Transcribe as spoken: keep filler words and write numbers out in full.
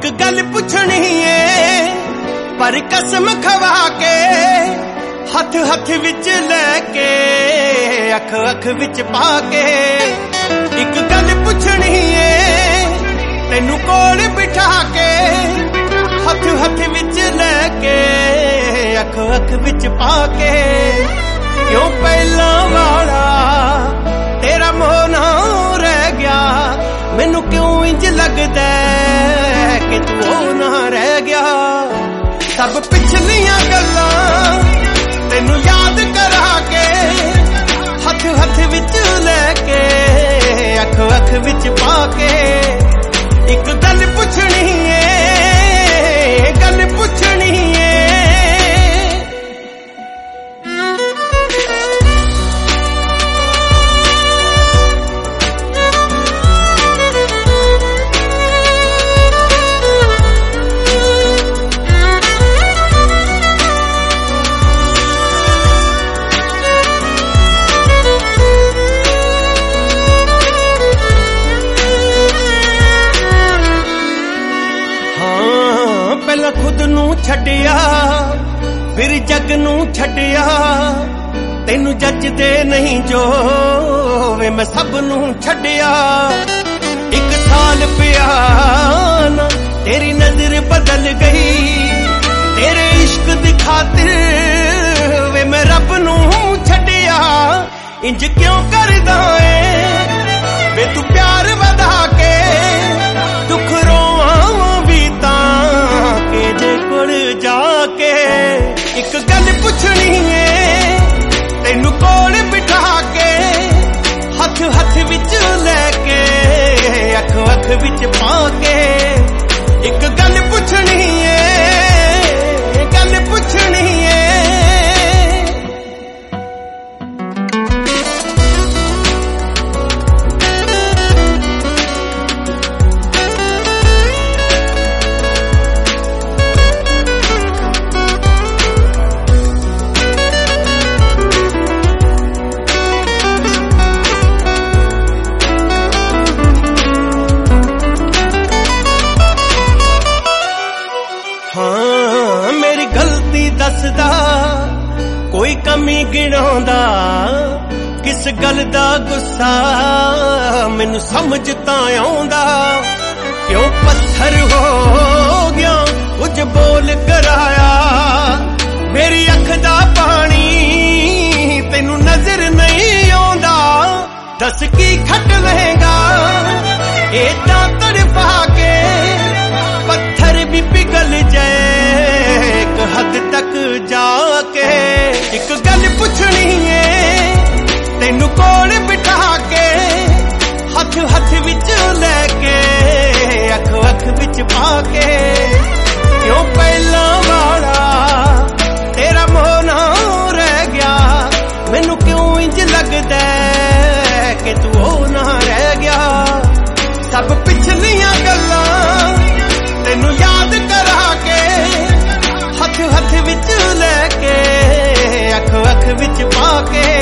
एक गल पुछनी है पर कसम खवा के हथ हथ विच लेके अख अख विच पाके। एक गल पुछनी है तेनू कोल बिठा के हथ हथ विच लेके अख अख विच पाके। क्यों पहला वाला तेरा मोह ना रह गया, मैनू क्यों इंज लगदा कि तू ना रह गया। सब पिछलियां गल्लां तेनू याद करा के हथ हथ विच लेके अख अख विच पाके। एक गल पुछनी है गल पुछनी है। पहला खुद नू छड्डिया फिर जग नू छड्डिया, तेनू जचदे नहीं जो वे मैं सब नू छड्डिया। एक साल पिया ना तेरी नजर बदल गई, तेरे इश्क दी खातिर वे मैं रब नू छड्डिया। इंज क्यों करदा है वे तू प्यार वधा के, दुख रोवां भी तां के जे कोल जाके। एक गल पुछनी है तेनू कोल बिठा के हथ हथ विच लेके अख अख विच पाके। एक गल पुछनी है गल पुछनी है। हाँ मेरी गलती दसदा कोई कमी गिणांदा, किस गल दा गुस्सा मैनू समझ तां आउंदा। क्यों पत्थर हो गया कुछ बोल कराया, मेरी अख दा पानी तेनू नजर नहीं आउंदा। दस की खट लहेगा एदां तड़पा के, पत्थर भी पिघल जाए एक हद तक जाके। एक गल पुछनी है तेनू कोल बिठा के हथ हथ विच लेके अख अख विच पाके। क्यों पहला वाला तेरा मोह ना रह गया, मैनू क्यों इंज लगदा कि तू ना रह गया। सब पिछलियां गल्लां तेनू याद करा के हथ हथ विच लेके अख अख विच पाके।